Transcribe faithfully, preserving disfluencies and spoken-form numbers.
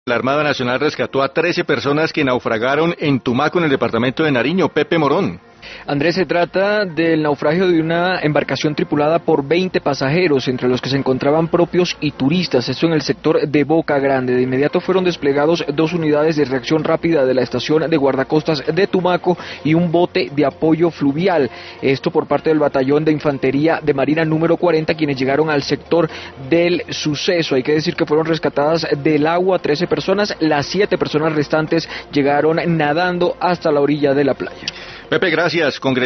La Armada Nacional rescató a trece personas que naufragaron en Tumaco, en el departamento de Nariño. Pepe Morón. Andrés, se trata del naufragio de una embarcación tripulada por veinte pasajeros, entre los que se encontraban propios y turistas, esto en el sector de Boca Grande. De inmediato fueron desplegados dos unidades de reacción rápida de la estación de guardacostas de Tumaco y un bote de apoyo fluvial, esto por parte del batallón de infantería de Marina número cuarenta, quienes llegaron al sector del suceso. Hay que decir que fueron rescatadas del agua trece personas, las siete personas restantes llegaron nadando hasta la orilla de la playa. Pepe, gracias. Congres